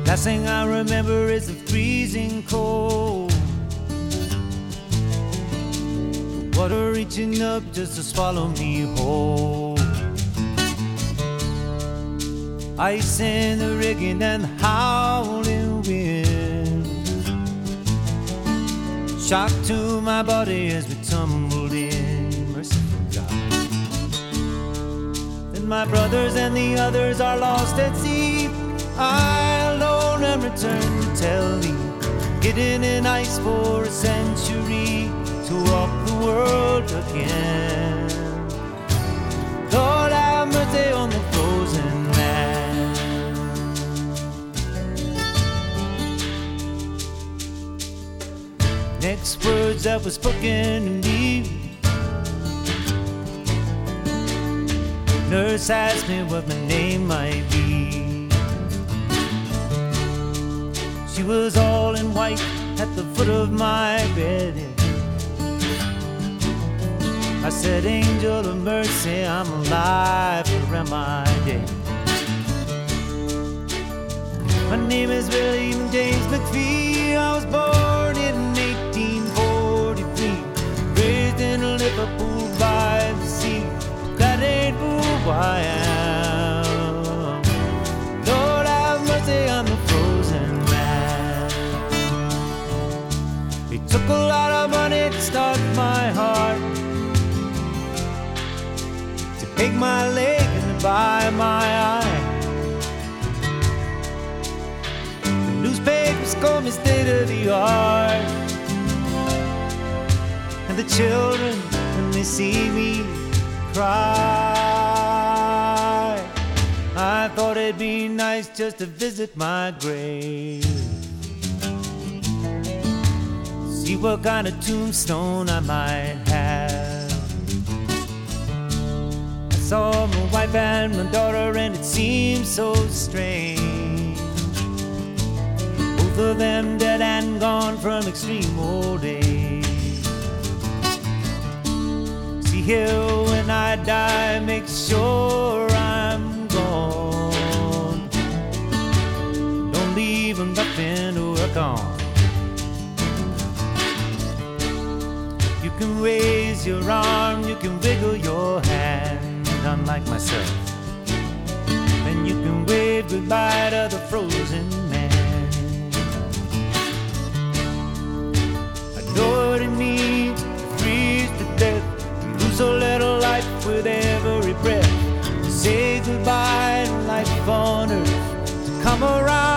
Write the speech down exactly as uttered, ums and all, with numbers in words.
Last thing I remember is the freezing cold, the water reaching up just to swallow me whole. Ice in the rigging and the howling wind, shock to my body as we tumbled in. Merciful God. Then my brothers and the others are lost at sea. I alone am returned to tell thee, hidden in ice for a century, to walk the world again. Lord, have mercy on the frozen land. Next words that were spoken to me, nurse asked me what my name might be. She was all in white at the foot of my bed. I said, angel of mercy, I'm alive, or am I dead? My name is William James McPhee. I was born in eighteen forty-three, raised in Liverpool by the sea. That ain't who I am. Lord, have mercy on the frozen man. It took a lot of money to start my heart, to take my leg and to buy my eye. The newspapers call me state of the art, and the children, when they see me cry, I thought it'd be nice just to visit my grave, see what kind of tombstone I might have. I saw my wife and my daughter and it seemed so strange, both of them dead and gone from extreme old age. See here, when I die, make sure I'm gone, don't leave nothing to work on. You can raise your arm, you can wiggle your hand, unlike myself, and you can wave goodbye to the frozen man. I know what it means to freeze to death, to lose a little life with every breath, to say goodbye to life on earth, to come around